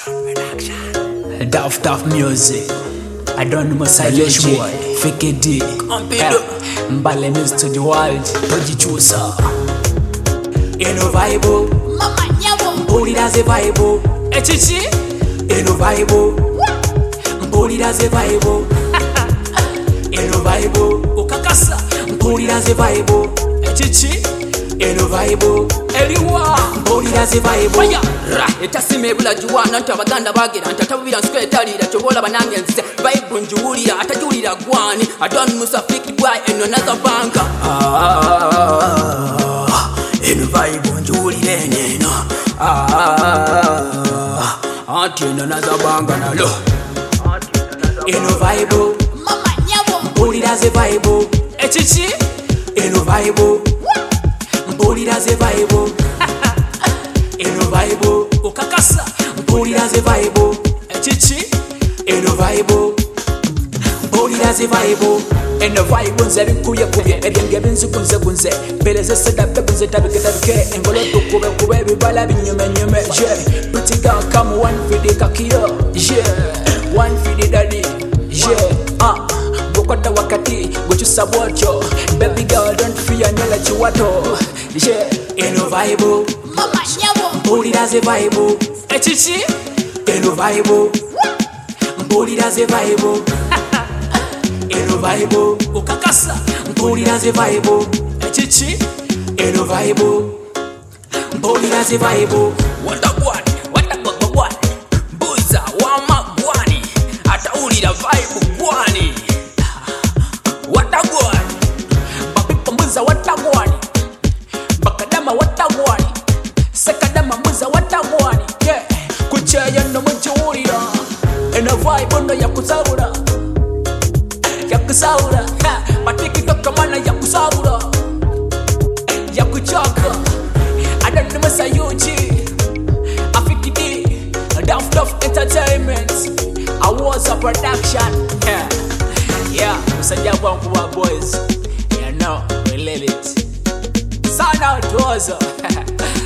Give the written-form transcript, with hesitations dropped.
Daft music. I don't know silence boy. Fake it dick. Mbale news to the world. Tojichusa. Eno vibe. Mama nyabo. Mboli daze vibe. Echichi. Eno vibe. Mboli daze vibe. Eno vibe. Ukakasa. Mboli daze vibe. Echichi. Eno vibe. Eliwa. Mboli daze vibe. Fire. Etasime bula juwana nti abaganda bagira nti atabubira nsiko etalira kyobola banange nze vibe njuwulira atajulira gwani adoni musafiki bwa eno nazabanga eno vibe njuwulira eneno anti eno nazabanga nalo eno vibe mama nyabo mpulira ze vibe echichi eno vibe mpulira ze vibe eno vibe ukakasa mpulira ze vibe echichi eno vibe mpulira ze vibe eno vibe nze bikubye ebyenge binzikunze mpereze sedabe kunze tabike engolo tukube ebibala binyume pretty girl come one for the kakiro one for the daddy gokwata wakati gochusa bwotyo baby girl don't fear nyela chiwato eno vibe mama nyabo mpulira ze vibe echichi eno vibe mpulira ze vibe eno vibe ukakasa mpulira ze vibe echichi eno vibe mpulira ze vibe watagwani buiza wamagwani ataulira vibe gwani watagwani bapipa mbuza watagwani bakadama watagwani sekadama mbuza watagwani kucheya no muchiwulira eno vibe no yakusaura matikitoka mana yakusaura yakuchaka adanuma sayuji afikidi Daft Entertainment Awards of Production Usajabwa mkubwa boys you know we live it Sign out to us